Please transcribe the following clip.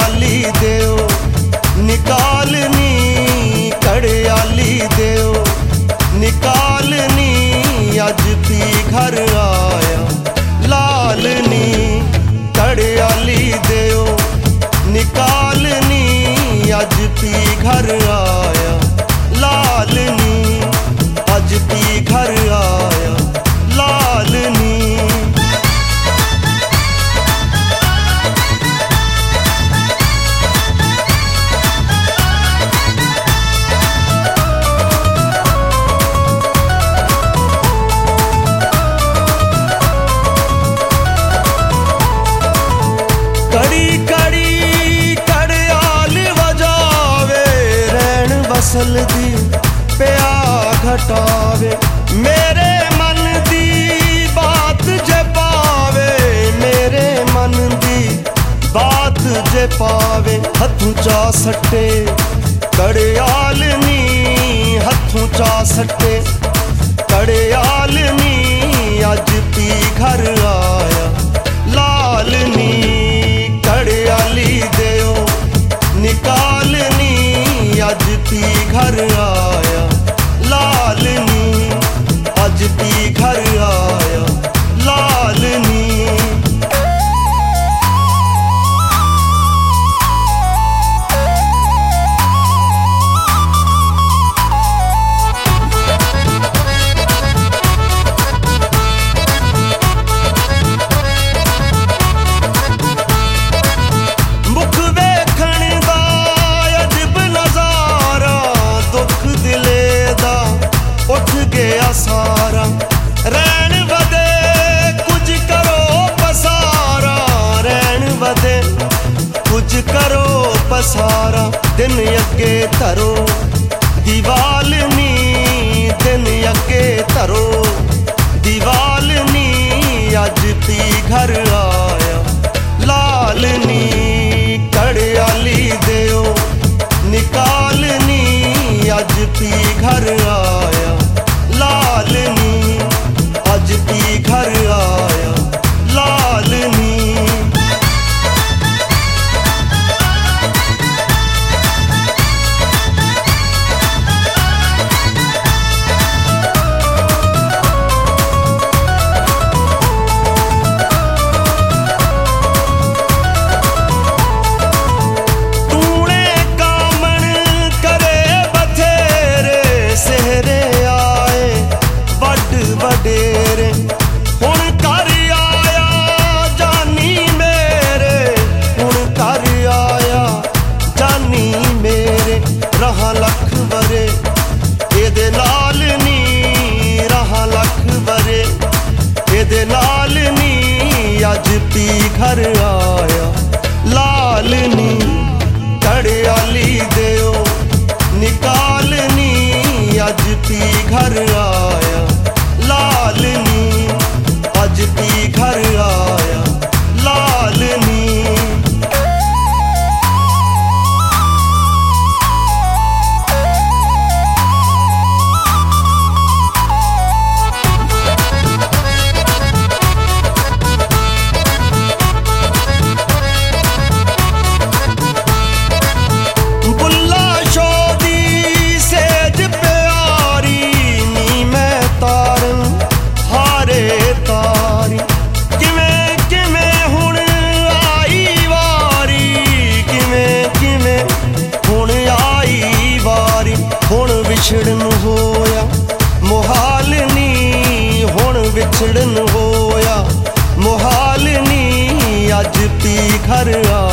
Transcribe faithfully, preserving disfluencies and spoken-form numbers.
कड़ियाली देओ निकालनी, कड़ियाली देओ निकालनी, अज ती घर आया लालनी। कड़ियाली देओ निकालनी, अज ती घर आया लालनी, अज ती घर आया लालनी। कड़ी कड़ी कड़ियाल वजावे, रैन वसल दी प्या घटावे, मेरे मन दी बात जे पावे, मेरे मन दी बात जे पावे। हथों चा सट्टे कड़ियालनी, हथों चा सट्टे कड़ियालनी, अज ती घर आया लालनी। कड़ियाली देओ निकालनी, अज ती घर आया लालनी, अज ती घर आया लालनी। सारा रैन वदे कुछ करो पसारा, रैन वदे कुछ करो पसारा। दिन अगे धरो दीवालनी, दिन अगे धरो दीवालनी, अज ती घर आया लालनी। कड़ियाली देओ निकालनी, अज ती घर आया लालनी, अज ती घर आया लालनी। तूने कामन करे बथेरे, सेहरे आए वड वडेरे, हुण घर आया जानी मेरे, हुण घर आया जानी मेरे। रहा लख वरे एदे नाल नी, रहा लख वरे एदे नाल नी, अज ती घर आया लालनी। कड़ियाली देओ निकालनी, अज ती घर आया लालनी, अज ती घर आया लालनी। बुल्ला शोदी सेज प्यारी, नी मैं तारन हारे तारी, किवें किवें हुण आई वारी, किवें किवें हुण आई वारी। हुण विछड़न होया मुहालनी, हुण विछड़न होया मुहालनी, अज ती घर आ